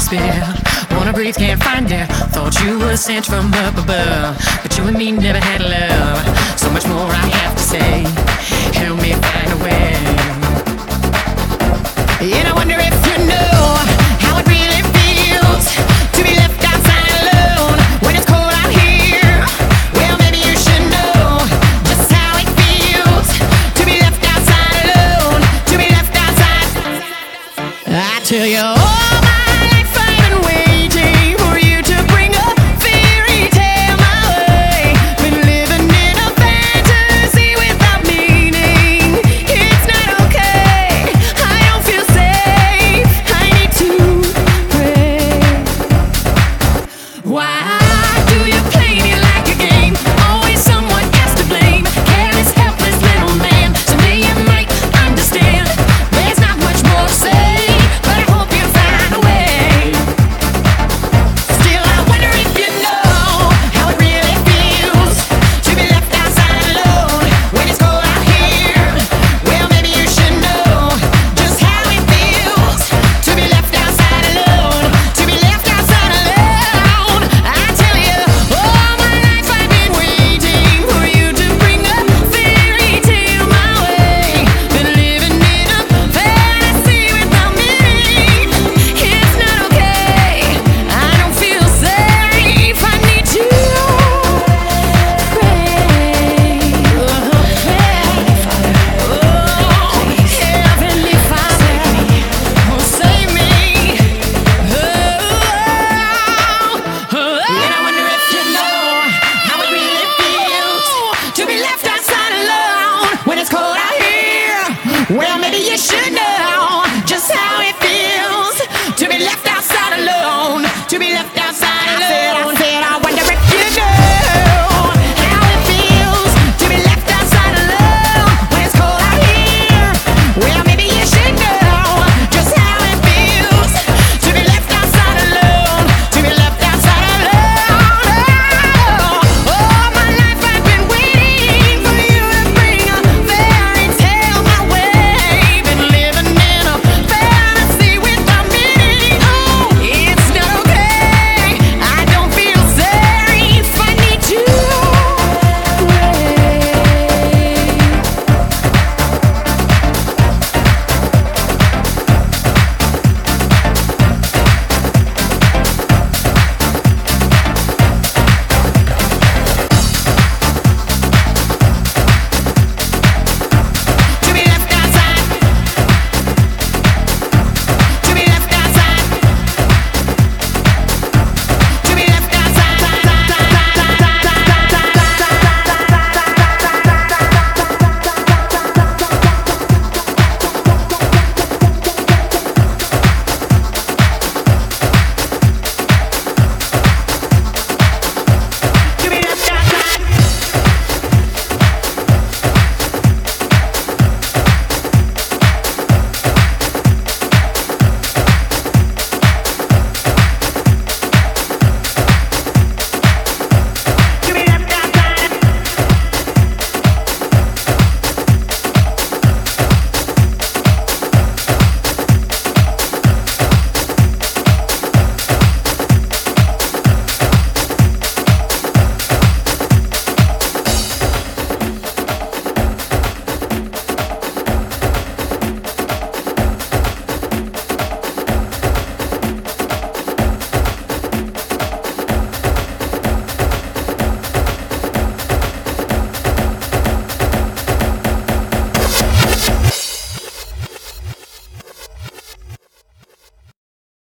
despair. Wanna breathe, can't find it. Thought you were sent from up above, but you and me never had love. So much more I have to say. Help me find a way. And I wonder if you know how it really feels to be left outside alone when it's cold out here. Well, maybe you should know just how it feels to be left outside alone, to be left outside. I tell you.